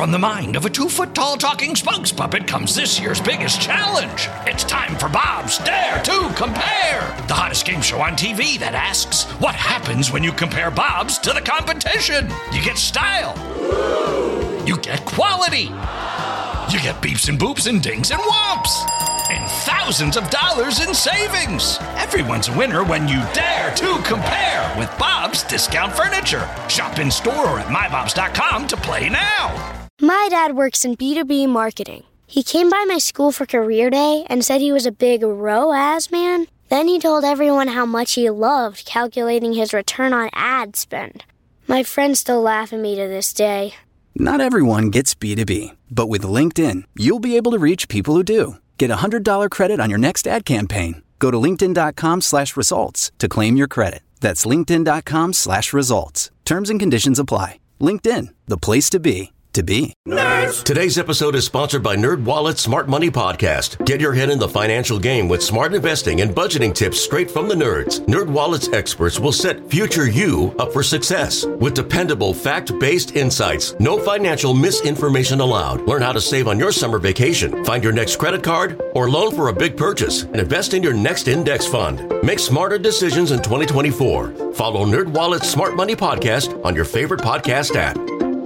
From the mind of a 2-foot-tall talking spokes puppet comes this year's biggest challenge. It's time for Bob's Dare to Compare, the hottest game show on TV that asks, what happens when you compare Bob's to the competition? You get style. You get quality. You get beeps and boops and dings and whomps. And thousands of dollars in savings. Everyone's a winner when you dare to compare with Bob's Discount Furniture. Shop in store or at mybobs.com to play now. My dad works in B2B marketing. He came by my school for career day and said he was a big ROAS man. Then he told everyone how much he loved calculating his return on ad spend. My friends still laugh at me to this day. Not everyone gets B2B, but with LinkedIn, you'll be able to reach people who do. Get a $100 credit on your next ad campaign. Go to linkedin.com/results to claim your credit. That's linkedin.com/results. Terms and conditions apply. LinkedIn, the place to be. Nerds! Today's episode is sponsored by NerdWallet's Smart Money Podcast. Get your head in the financial game with smart investing and budgeting tips straight from the nerds. NerdWallet's experts will set future you up for success with dependable, fact-based insights. No financial misinformation allowed. Learn how to save on your summer vacation, find your next credit card, or loan for a big purchase, and invest in your next index fund. Make smarter decisions in 2024. Follow NerdWallet's Smart Money Podcast on your favorite podcast app.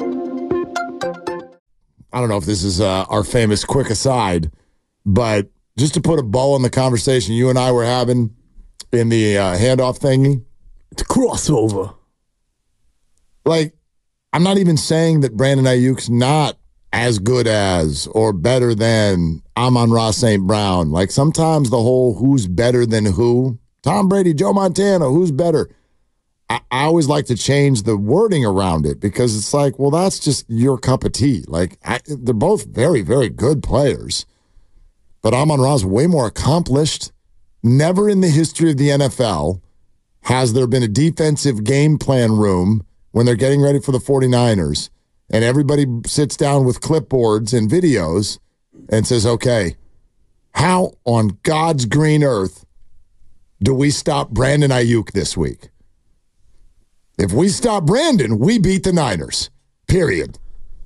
I don't know if this is our famous quick aside, but just to put a bow on the conversation you and I were having in the handoff thingy. It's a crossover. Like, I'm not even saying that Brandon Ayuk's not as good as or better than Amon-Ra St. Brown. Like, sometimes the whole who's better than who, Tom Brady, Joe Montana, who's better? I always like to change the wording around it because it's like, well, that's just your cup of tea. Like, they're both very, very good players. But Amon-Ra's way more accomplished. Never in the history of the NFL has there been a defensive game plan room when they're getting ready for the 49ers and everybody sits down with clipboards and videos and says, okay, how on God's green earth do we stop Brandon Ayuk this week? If we stop Brandon, we beat the Niners, period.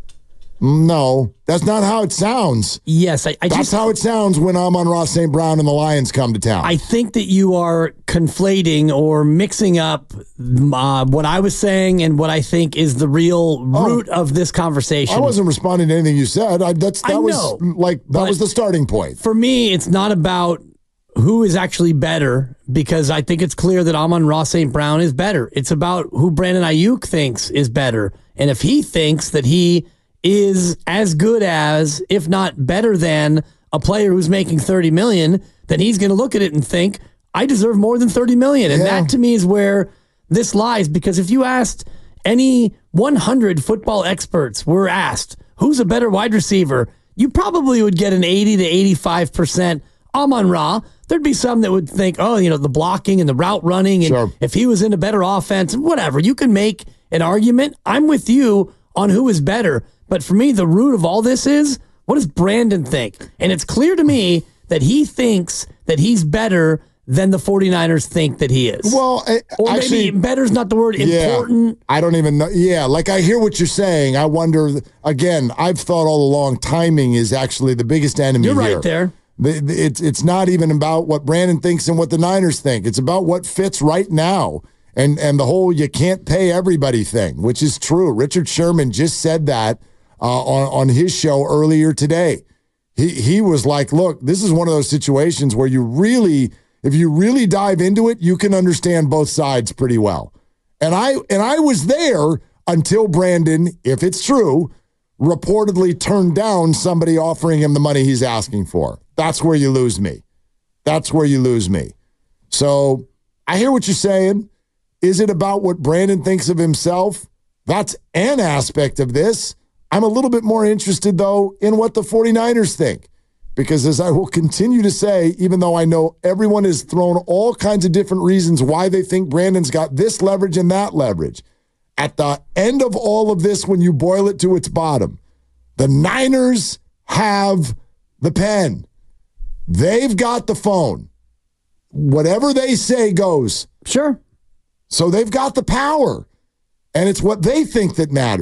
No, that's not how it sounds. Yes, that's how it sounds when Amon-Ra St. Brown and the Lions come to town. I think that you are conflating or mixing up what I was saying and what I think is the real root of this conversation. I wasn't responding to anything you said. That was the starting point. For me, it's not about who is actually better, because I think it's clear that Amon-Ra St. Brown is better. It's about who Brandon Ayuk thinks is better. And if he thinks that he is as good as, if not better than, a player who's making $30 million, then he's going to look at it and think, I deserve more than $30 million. And that to me is where this lies, because if you asked any 100 football experts were asked, who's a better wide receiver, you probably would get an 80 to 85% Amon-Ra. There'd be some that would think, the blocking and the route running, and if he was in a better offense, whatever. You can make an argument. I'm with you on who is better. But for me, the root of all this is, what does Brandon think? And it's clear to me that he thinks that he's better than the 49ers think that he is. Well, or maybe better is not the word, important. I don't even know. Yeah, like I hear what you're saying. I wonder, again, I've thought all along timing is actually the biggest enemy here. You're right there. It's not even about what Brandon thinks and what the Niners think. It's about what fits right now. And the whole you can't pay everybody thing, which is true. Richard Sherman just said that on his show earlier today. He was like, look, this is one of those situations where if you really dive into it, you can understand both sides pretty well. And I was there until Brandon, if it's true, reportedly turned down somebody offering him the money he's asking for. That's where you lose me. So I hear what you're saying. Is it about what Brandon thinks of himself? That's an aspect of this. I'm a little bit more interested, though, in what the 49ers think. Because as I will continue to say, even though I know everyone has thrown all kinds of different reasons why they think Brandon's got this leverage and that leverage, at the end of all of this, when you boil it to its bottom, the Niners have the pen. They've got the phone. Whatever they say goes. Sure. So they've got the power. And it's what they think that matters.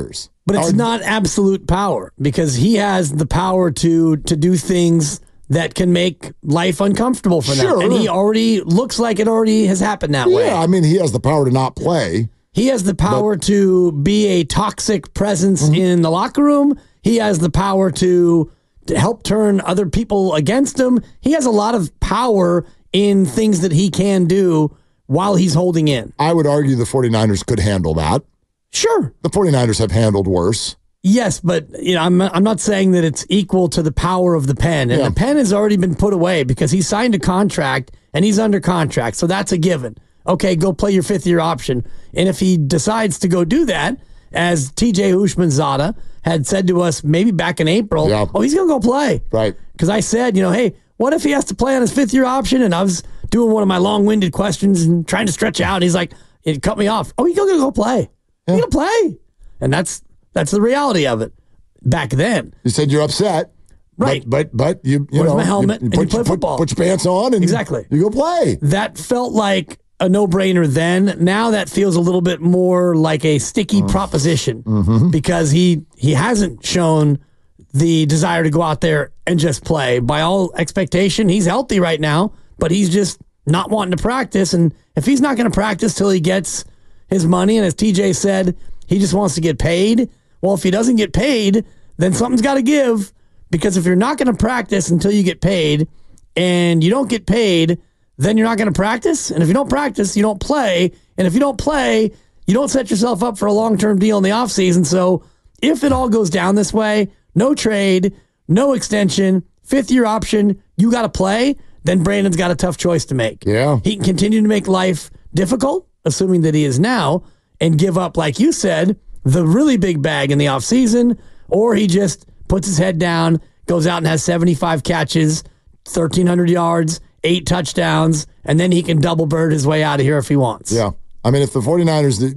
But it's not absolute power because he has the power to do things that can make life uncomfortable for them. And he already looks like it already has happened that way. Yeah, I mean, he has the power to not play. He has the power to be a toxic presence in the locker room. He has the power to help turn other people against him. He has a lot of power in things that he can do while he's holding in. I would argue the 49ers could handle that. Sure. The 49ers have handled worse. Yes, but I'm not saying that it's equal to the power of the pen. And the pen has already been put away because he signed a contract and he's under contract. So that's a given. Okay, go play your fifth-year option. And if he decides to go do that, as TJ Houshmandzadeh had said to us maybe back in April, he's going to go play. Right. Because I said, hey, what if he has to play on his fifth-year option? And I was doing one of my long-winded questions and trying to stretch out. And he's like, it cut me off. Oh, he's going to go play. He's going to play. And that's the reality of it. Back then, you said you're upset, right? But you Where's know, my helmet? you and you play football. Put your pants on, and exactly, you go play. That felt like a no-brainer then. Now that feels a little bit more like a sticky proposition because he hasn't shown the desire to go out there and just play. By all expectation, he's healthy right now, but he's just not wanting to practice. And if he's not going to practice till he gets his money, and as TJ said, he just wants to get paid. Well, if he doesn't get paid, then something's got to give, because if you're not going to practice until you get paid and you don't get paid, then you're not going to practice. And if you don't practice, you don't play. And if you don't play, you don't set yourself up for a long-term deal in the offseason. So if it all goes down this way, no trade, no extension, fifth-year option, you got to play, then Brandon's got a tough choice to make. Yeah. He can continue to make life difficult, assuming that he is now, and give up, like you said, the really big bag in the offseason, or he just puts his head down, goes out and has 75 catches, 1,300 yards, 8 touchdowns, and then he can double bird his way out of here if he wants. Yeah. I mean, if the 49ers,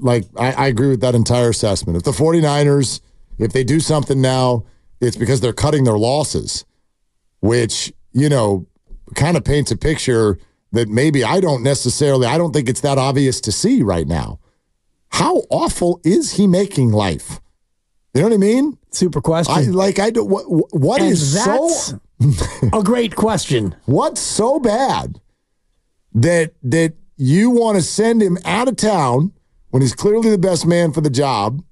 I agree with that entire assessment. If the 49ers, if they do something now, it's because they're cutting their losses, which, kind of paints a picture that maybe I don't think it's that obvious to see right now. How awful is he making life? You know what I mean? Super question. What is so a great question? What's so bad that you want to send him out of town when he's clearly the best man for the job,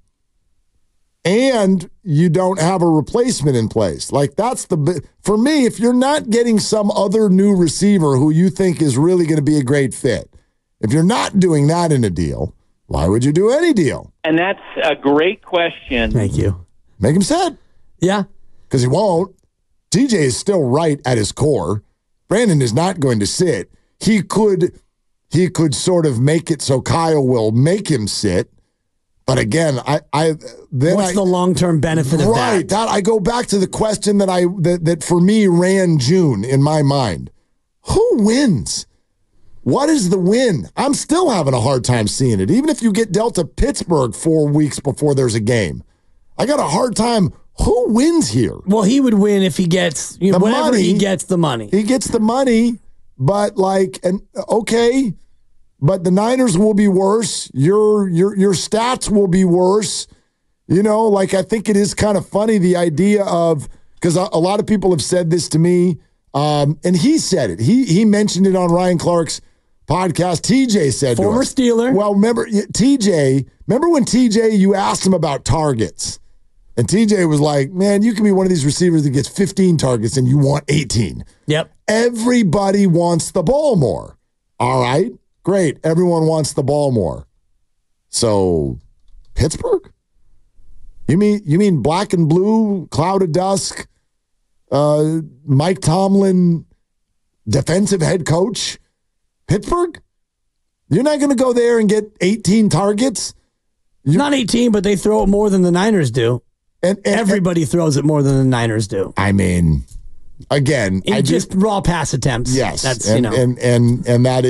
and you don't have a replacement in place? Like, that's for me, if you're not getting some other new receiver who you think is really going to be a great fit, if you're not doing that in a deal, why would you do any deal? And that's a great question. Thank you. Make him sit. Yeah. Because he won't. TJ is still right at his core. Brandon is not going to sit. He could sort of make it so Kyle will make him sit. But again, what's the long-term benefit of that? Right. That I go back to the question that for me ran June in my mind. Who wins? What is the win? I'm still having a hard time seeing it. Even if you get dealt to Pittsburgh 4 weeks before there's a game, I got a hard time. Who wins here? Well, he would win if he gets whatever money. He gets the money. He gets the money, but okay, but the Niners will be worse. Your stats will be worse. I think it is kind of funny, the idea of, because a lot of people have said this to me, and he said it. He mentioned it on Ryan Clark's podcast. TJ said former to us, Steeler. Well, remember when TJ, you asked him about targets, and TJ was like, man, you can be one of these receivers that gets 15 targets and you want 18. Yep. Everybody wants the ball more. All right, great. Everyone wants the ball more. So Pittsburgh? You mean black and blue, cloud of dusk, Mike Tomlin, defensive head coach? Pittsburgh? You're not going to go there and get 18 targets? Not 18, but they throw it more than the Niners do. And everybody throws it more than the Niners do. I mean, again, just raw pass attempts. Yes, that's and that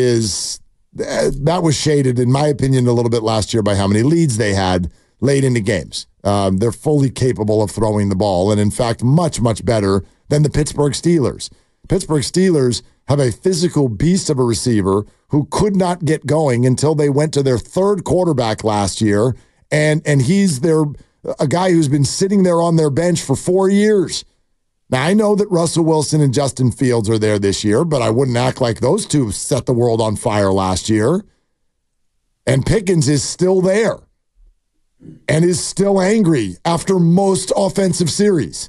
was shaded, in my opinion, a little bit last year by how many leads they had late into games. They're fully capable of throwing the ball, and in fact, much, much better than the Pittsburgh Steelers. Pittsburgh Steelers have a physical beast of a receiver who could not get going until they went to their third quarterback last year, and he's their a guy who's been sitting there on their bench for 4 years. Now, I know that Russell Wilson and Justin Fields are there this year, but I wouldn't act like those two set the world on fire last year. And Pickens is still there and is still angry after most offensive series.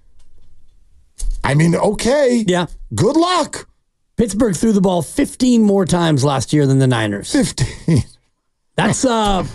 I mean, okay. Yeah. Good luck. Pittsburgh threw the ball 15 more times last year than the Niners. 15. That's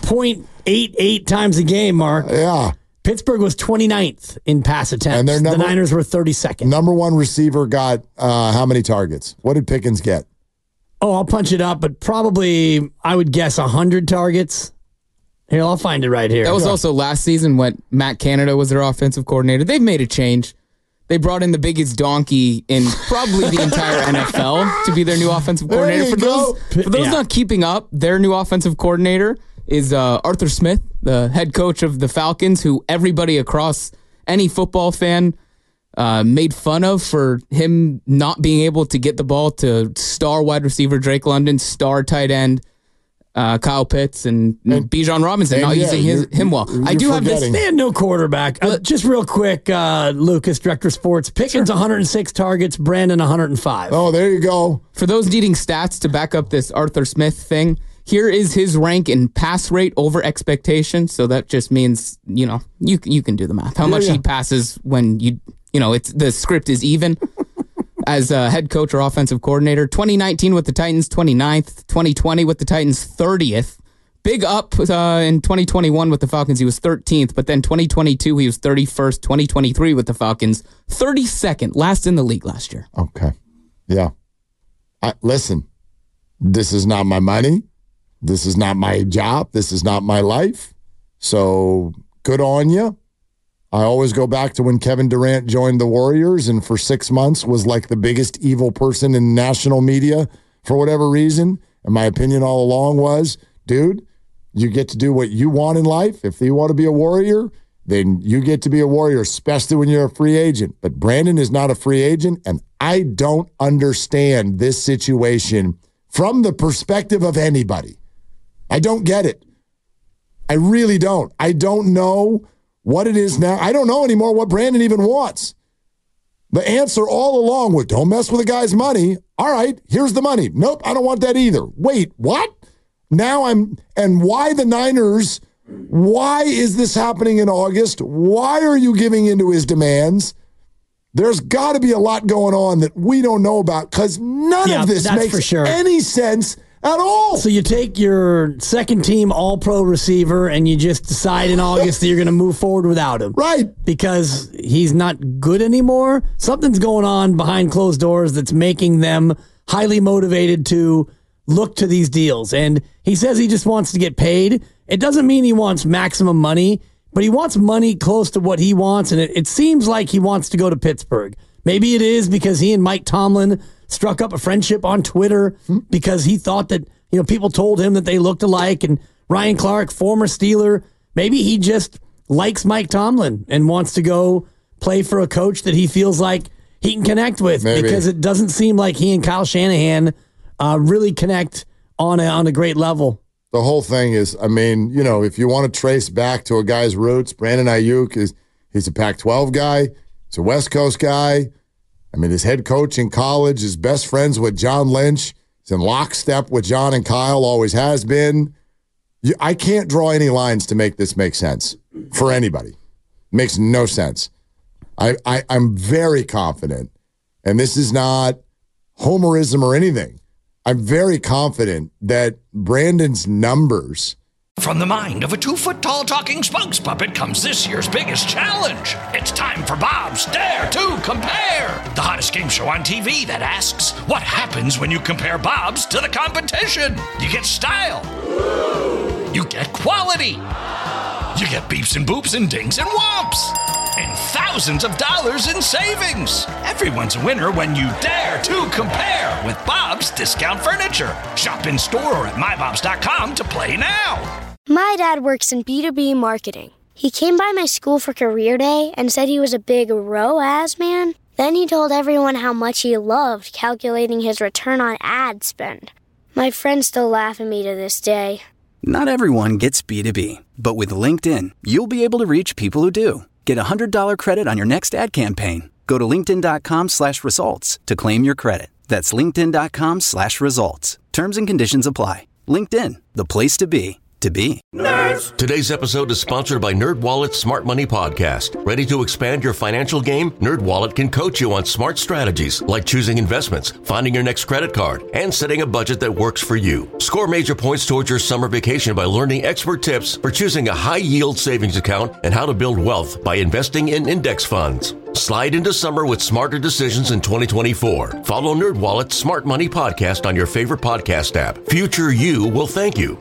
0.88 times a game, Mark. Yeah. Pittsburgh was 29th in pass attempts. And the Niners were 32nd. Number one receiver got how many targets? What did Pickens get? Oh, I'll punch it up, but probably, I would guess, 100 targets. Here, I'll find it right here. That was also last season when Matt Canada was their offensive coordinator. They've made a change. They brought in the biggest donkey in probably the entire NFL to be their new offensive coordinator. For those not keeping up, their new offensive coordinator is Arthur Smith, the head coach of the Falcons, who everybody across any football fan made fun of for him not being able to get the ball to star wide receiver Drake London, star tight end Kyle Pitts, and Bijan Robinson, not using him well. I do have this. They had no quarterback. Just real quick, Lucas, Director of Sports. Pickens 106 targets, Brandon 105. Oh, there you go. For those needing stats to back up this Arthur Smith thing, here is his rank in pass rate over expectation. So that just means, you can do the math. How much he passes when it's the script is even. As a head coach or offensive coordinator, 2019 with the Titans, 29th. 2020 with the Titans, 30th. Big up in 2021 with the Falcons, he was 13th. But then 2022, he was 31st. 2023 with the Falcons, 32nd. Last in the league last year. Okay. Yeah. Listen, this is not my money. This is not my job. This is not my life. So good on you. I always go back to when Kevin Durant joined the Warriors and for 6 months was like the biggest evil person in national media for whatever reason. And my opinion all along was, dude, you get to do what you want in life. If you want to be a Warrior, then you get to be a Warrior, especially when you're a free agent. But Brandon is not a free agent, and I don't understand this situation from the perspective of anybody. I don't get it. I really don't. I don't know what it is now. I don't know anymore what Brandon even wants. The answer all along was, don't mess with the guy's money. All right, here's the money. Nope, I don't want that either. Wait, what? And why the Niners? Why is this happening in August? Why are you giving into his demands? There's got to be a lot going on that we don't know about because none of this makes any sense at all. So you take your second team all-pro receiver and you just decide in August that you're going to move forward without him. Right. Because he's not good anymore. Something's going on behind closed doors that's making them highly motivated to look to these deals. And he says he just wants to get paid. It doesn't mean he wants maximum money, but he wants money close to what he wants. And it seems like he wants to go to Pittsburgh. Maybe it is because he and Mike Tomlin struck up a friendship on Twitter because he thought that, people told him that they looked alike. And Ryan Clark, former Steeler, maybe he just likes Mike Tomlin and wants to go play for a coach that he feels like he can connect with. Maybe. Because it doesn't seem like he and Kyle Shanahan really connect on a great level. The whole thing is, if you want to trace back to a guy's roots, Brandon Ayuk he's a Pac-12 guy. He's a West Coast guy. His head coach in college is best friends with John Lynch. He's in lockstep with John and Kyle, always has been. I can't draw any lines to make this make sense for anybody. It makes no sense. I'm very confident, and this is not homerism or anything. I'm very confident that Brandon's numbers. From the mind of a 2-foot-tall talking spokes puppet comes this year's biggest challenge. It's time for Bob's Dare to Compare, the hottest game show on TV that asks, what happens when you compare Bob's to the competition? You get style. You get quality. You get beeps and boops and dings and whomps. And thousands of dollars in savings. Everyone's a winner when you dare to compare with Bob's Discount Furniture. Shop in store or at mybobs.com to play now. My dad works in B2B marketing. He came by my school for career day and said he was a big ROAS man. Then he told everyone how much he loved calculating his return on ad spend. My friends still laugh at me to this day. Not everyone gets B2B, But with LinkedIn, you'll be able to reach people who do. Get a $100 credit on your next ad campaign. Go to linkedin.com/results to claim your credit. That's linkedin.com/results. Terms and conditions apply. LinkedIn, the place to be. Nerds. Today's episode is sponsored by NerdWallet's Smart Money Podcast. Ready to expand your financial game? NerdWallet can coach you on smart strategies like choosing investments, finding your next credit card, and setting a budget that works for you. Score major points towards your summer vacation by learning expert tips for choosing a high-yield savings account and how to build wealth by investing in index funds. Slide into summer with smarter decisions in 2024. Follow NerdWallet's Smart Money Podcast on your favorite podcast app. Future you will thank you.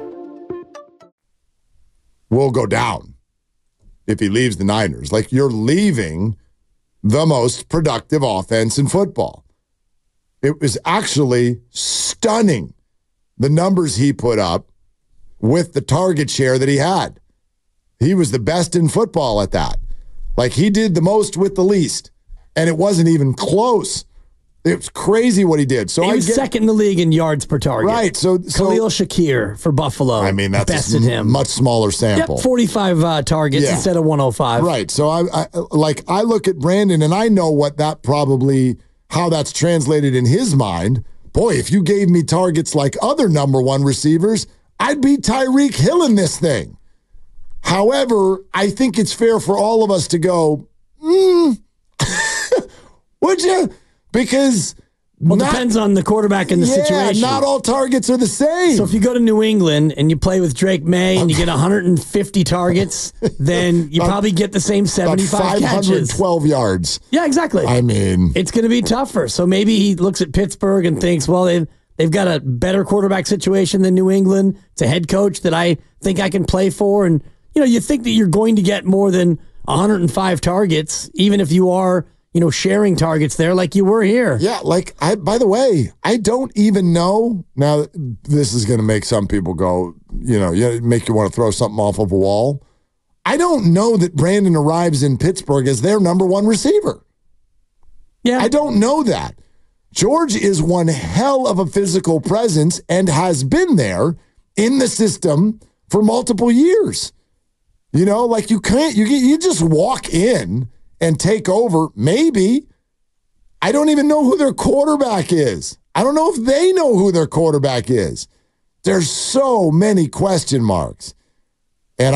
Will go down if he leaves the Niners. Like, you're leaving the most productive offense in football. It was actually stunning, the numbers he put up with the target share that he had. He was the best in football at that. Like, he did the most with the least, and it wasn't even close. It was crazy what he did. So he was second in the league in yards per target. Right. So Khalil Shakir for Buffalo. I mean, that's bested him. Much smaller sample. Yep, 45 targets instead of 105. Right. So I look at Brandon and I know what that probably, how that's translated in his mind. Boy, if you gave me targets like other number one receivers, I'd be Tyreek Hill in this thing. However, I think it's fair for all of us to go, would you? Because it depends on the quarterback and the situation. Not all targets are the same. So if you go to New England and you play with Drake May and you get 150 targets, then you probably get the same 75 catches. 512 yards. Yeah, exactly. I mean, it's going to be tougher. So maybe he looks at Pittsburgh and thinks, well, they've got a better quarterback situation than New England. It's a head coach that I think I can play for. And, you think that you're going to get more than 105 targets, even if you are sharing targets there like you were here. Yeah, by the way, I don't even know. Now, this is going to make some people go, make you want to throw something off of a wall. I don't know that Brandon arrives in Pittsburgh as their number one receiver. Yeah. I don't know that. George is one hell of a physical presence and has been there in the system for multiple years. You can't, you just walk in and take over. Maybe. I don't even know who their quarterback is. I don't know if they know who their quarterback is. There's so many question marks. And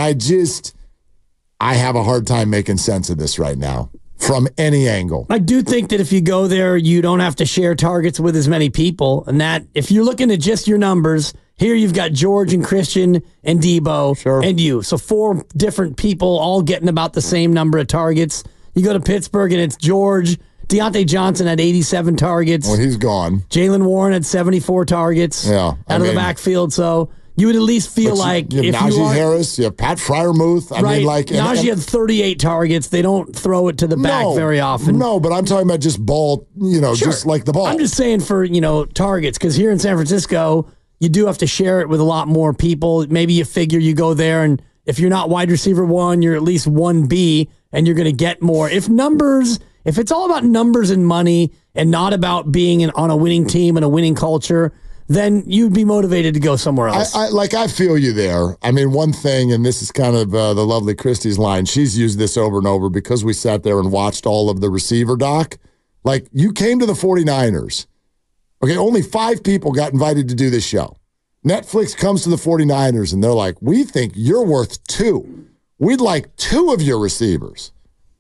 I have a hard time making sense of this right now from any angle. I do think that if you go there, you don't have to share targets with as many people. And that if you're looking at just your numbers, here you've got George and Christian and Debo and you. So 4 different people all getting about the same number of targets. You go to Pittsburgh and it's George. Deontay Johnson had 87 targets. Well, he's gone. Jaylen Warren had 74 targets out of the backfield. So you would at least feel like you have Najee Harris, you have Pat Freiermuth. Najee had 38 targets. They don't throw it to the back very often. No, but I'm talking about just ball, just like the ball. I'm just saying for, targets, because here in San Francisco, you do have to share it with a lot more people. Maybe you figure you go there, and if you're not wide receiver 1, you're at least 1B, and you're going to get more. If it's all about numbers and money and not about being on a winning team and a winning culture, then you'd be motivated to go somewhere else. I feel you there. I mean, one thing, and this is kind of the lovely Christie's line, she's used this over and over because we sat there and watched all of the receiver doc. Like, you came to the 49ers. Okay, only 5 people got invited to do this show. Netflix comes to the 49ers, and they're like, we think you're worth 2. We'd like 2 of your receivers.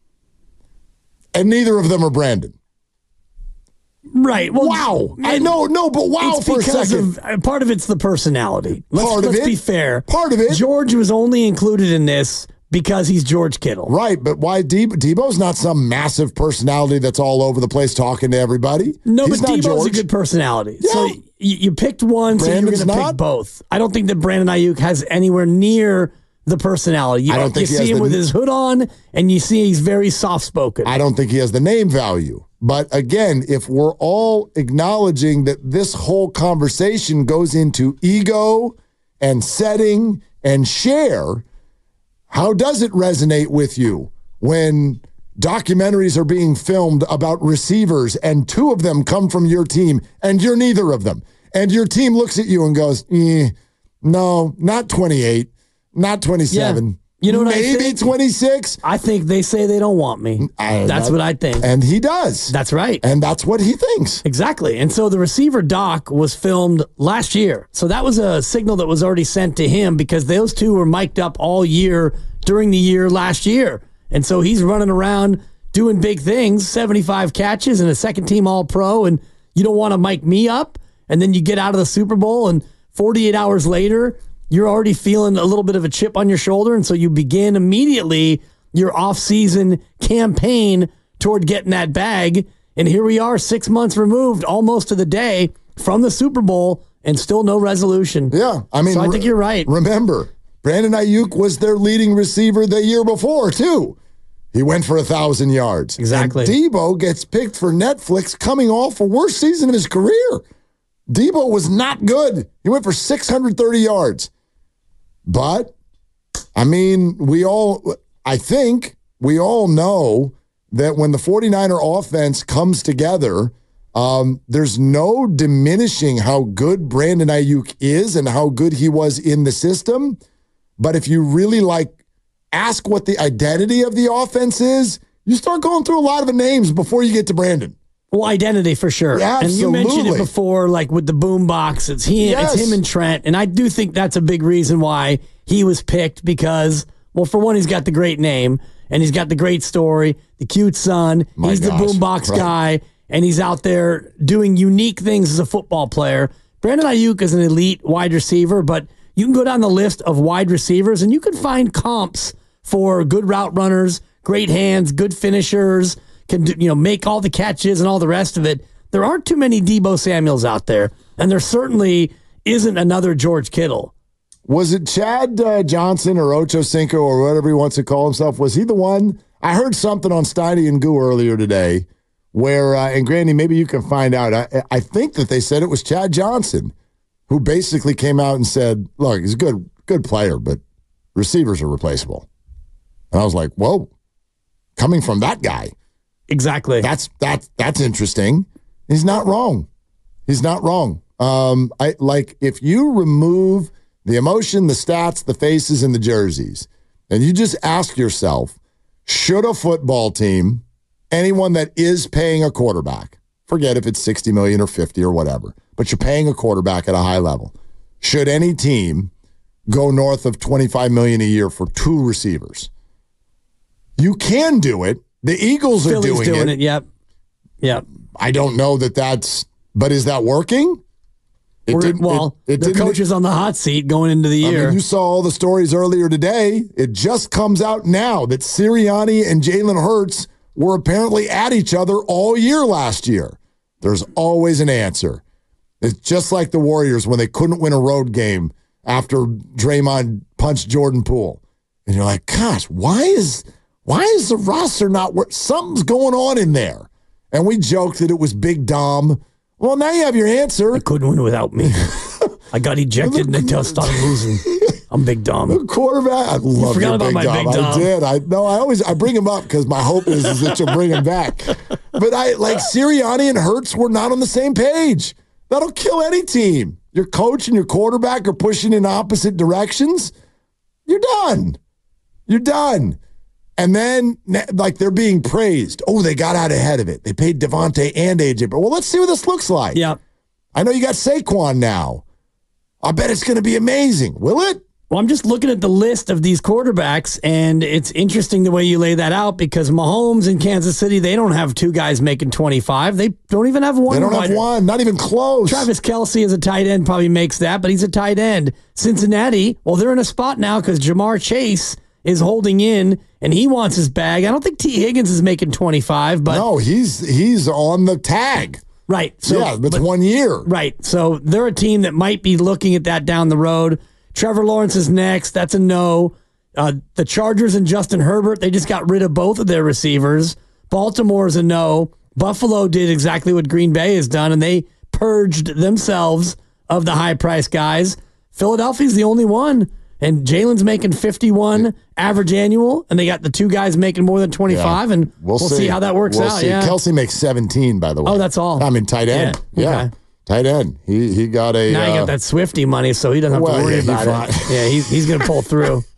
And neither of them are Brandon. Right. Well, wow. I know, but wow for a second. Part of it's the personality. Let's be fair. Part of it. George was only included in this because he's George Kittle. Right, but why Debo's not some massive personality that's all over the place talking to everybody. No, but Debo's a good personality. Yeah. So you picked one, Brandon's so you're going to pick both. I don't think that Brandon Ayuk has anywhere near the personality. I don't think you see him with his hood on, and you see he's very soft-spoken. I don't think he has the name value. But again, if we're all acknowledging that this whole conversation goes into ego and setting and share, how does it resonate with you when documentaries are being filmed about receivers and 2 of them come from your team and you're neither of them? And your team looks at you and goes, no, not 28, not 27. You know what I maybe think? 26. I think they say they don't want me. That's what I think. And he does. That's right. And that's what he thinks. Exactly. And so the receiver doc was filmed last year. So that was a signal that was already sent to him because those two were mic'd up all year during the year last year. And so he's running around doing big things, 75 catches and a second-team All-Pro, and you don't want to mic me up? And then you get out of the Super Bowl, and 48 hours later, you're already feeling a little bit of a chip on your shoulder, and so you begin immediately your off-season campaign toward getting that bag. And here we are, 6 months removed, almost to the day from the Super Bowl, and still no resolution. Yeah, I mean, so I think you're right. Remember, Brandon Ayuk was their leading receiver the year before, too. He went for 1,000 yards. Exactly. And Debo gets picked for Netflix coming off a worst season of his career. Debo was not good. He went for 630 yards. But, I mean, I think we all know that when the 49er offense comes together, there's no diminishing how good Brandon Ayuk is and how good he was in the system. But if you really ask what the identity of the offense is, you start going through a lot of names before you get to Brandon. Well, identity for sure. Yeah, and you mentioned it before, like with the boom box. It's him and Trent. And I do think that's a big reason why he was picked because, well, for one, he's got the great name and he's got the great story, the cute son. He's the boom box guy, and he's out there doing unique things as a football player. Brandon Ayuk is an elite wide receiver, but you can go down the list of wide receivers and you can find comps for good route runners, great hands, good finishers, can make all the catches and all the rest of it. There aren't too many Deebo Samuels out there, and there certainly isn't another George Kittle. Was it Chad Johnson or Ocho Cinco or whatever he wants to call himself? Was he the one? I heard something on Steiny and Goo earlier today where, and Grandy, maybe you can find out. I think that they said it was Chad Johnson who basically came out and said, look, he's a good player, but receivers are replaceable. And I was like, whoa, coming from that guy. Exactly. That's interesting. He's not wrong. He's not wrong. If you remove the emotion, the stats, the faces, and the jerseys, and you just ask yourself, should a football team, anyone that is paying a quarterback, forget if it's $60 million or $50 or whatever, but you're paying a quarterback at a high level, should any team go north of $25 million a year for two receivers? You can do it. The Eagles are Philly's doing it. Yep. I don't know but is that working? The coach is on the hot seat going into the year. I mean, you saw all the stories earlier today. It just comes out now that Sirianni and Jalen Hurts were apparently at each other all year last year. There's always an answer. It's just like the Warriors when they couldn't win a road game after Draymond punched Jordan Poole. And you're like, gosh, why is the roster not working? Something's going on in there. And we joked that it was Big Dom. Well, now you have your answer. I couldn't win without me. I got ejected and they just started losing. I'm Big Dom. The quarterback. I love forgot about my Big Dom. I did. I bring him up because my hope is that you'll bring him back. But Sirianni and Hurts were not on the same page. That'll kill any team. Your coach and your quarterback are pushing in opposite directions. You're done. You're done. And then, they're being praised. Oh, they got out ahead of it. They paid Devontae and AJ. But well, let's see what this looks like. Yeah. I know you got Saquon now. I bet it's going to be amazing. Will it? Well, I'm just looking at the list of these quarterbacks, and it's interesting the way you lay that out because Mahomes in Kansas City, they don't have two guys making 25. They don't even have one. They don't have one. Not even close. Travis Kelce as a tight end probably makes that, but he's a tight end. Cincinnati, well, they're in a spot now because Jamar Chase is holding in, and he wants his bag. I don't think T. Higgins is making 25, but no, he's on the tag. Right. So, yeah, but 1 year. Right. So they're a team that might be looking at that down the road. Trevor Lawrence is next. That's a no. The Chargers and Justin Herbert, they just got rid of both of their receivers. Baltimore is a no. Buffalo did exactly what Green Bay has done, and they purged themselves of the high-priced guys. Philadelphia's the only one. And Jalen's making 51 average annual, and they got the two guys making more than 25, and we'll see how that works out. Yeah. Kelce makes 17, by the way. Oh, that's all. I mean, tight end. Yeah. Okay. Tight end. He got a... Now he got that Swifty money, so he doesn't have to worry about it. Yeah, he's going to pull through.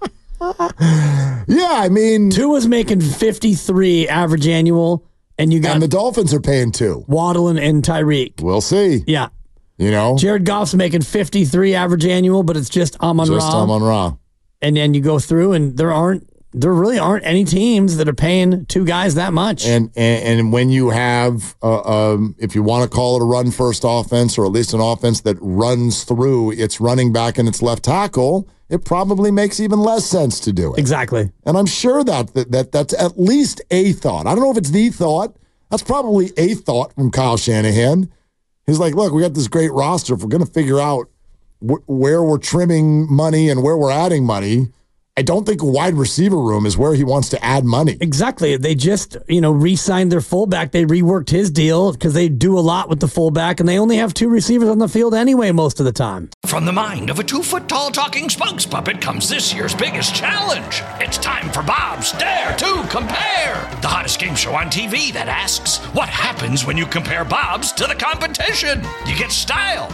Yeah, I mean, Tua's making 53 average annual, and you got and the Dolphins are paying $2. Waddle and Tyreek. We'll see. Yeah. You know, Jared Goff's making 53 average annual, but it's just Amon-Ra. just Amon-Ra. And then you go through, and there really aren't any teams that are paying two guys that much. And when you have, if you want to call it a run-first offense, or at least an offense that runs through its running back and its left tackle, it probably makes even less sense to do it. Exactly. And I'm sure that's at least a thought. I don't know if it's the thought. That's probably a thought from Kyle Shanahan. He's like, look, we got this great roster. If we're going to figure out where we're trimming money and where we're adding money, I don't think a wide receiver room is where he wants to add money. Exactly. They just, re-signed their fullback. They reworked his deal because they do a lot with the fullback, and they only have two receivers on the field anyway most of the time. From the mind of a 2-foot-tall talking spokes puppet comes this year's biggest challenge. It's time for Bob's Dare to Compare, the hottest game show on TV that asks, what happens when you compare Bob's to the competition? You get style.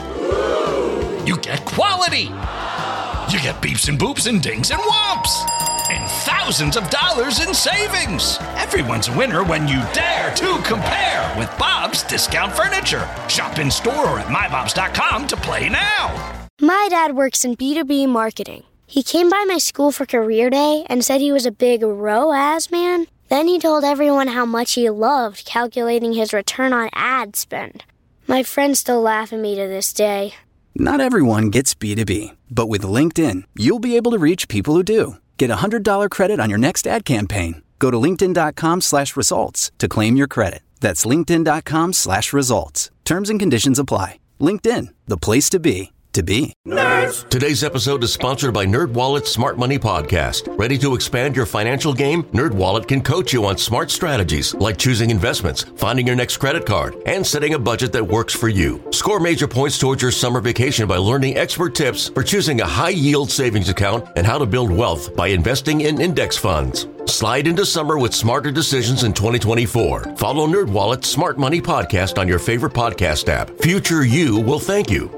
You get quality. You get beeps and boops and dings and whomps. And thousands of dollars in savings. Everyone's a winner when you dare to compare with Bob's Discount Furniture. Shop in store or at mybobs.com to play now. My dad works in B2B marketing. He came by my school for career day and said he was a big ROAS man. Then he told everyone how much he loved calculating his return on ad spend. My friends still laugh at me to this day. Not everyone gets B2B, but with LinkedIn, you'll be able to reach people who do. Get a $100 credit on your next ad campaign. Go to linkedin.com/results to claim your credit. That's linkedin.com/results. Terms and conditions apply. LinkedIn, the place to be. Nerds. Today's episode is sponsored by NerdWallet's Smart Money Podcast. Ready to expand your financial game? NerdWallet can coach you on smart strategies like choosing investments, finding your next credit card, and setting a budget that works for you. Score major points towards your summer vacation by learning expert tips for choosing a high-yield savings account and how to build wealth by investing in index funds. Slide into summer with smarter decisions in 2024. Follow NerdWallet's Smart Money Podcast on your favorite podcast app. Future you will thank you.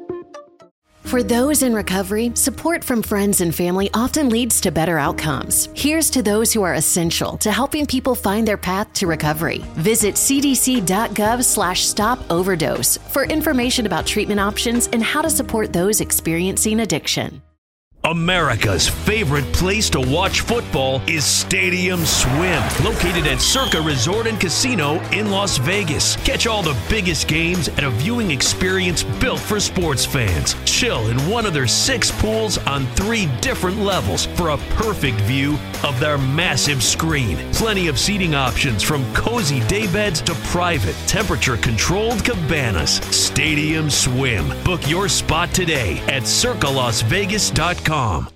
For those in recovery, support from friends and family often leads to better outcomes. Here's to those who are essential to helping people find their path to recovery. Visit cdc.gov/stop-overdose for information about treatment options and how to support those experiencing addiction. America's favorite place to watch football is Stadium Swim, located at Circa Resort and Casino in Las Vegas. Catch all the biggest games at a viewing experience built for sports fans. Chill in one of their 6 pools on 3 different levels for a perfect view of their massive screen. Plenty of seating options from cozy daybeds to private, temperature-controlled cabanas. Stadium Swim. Book your spot today at circalasvegas.com.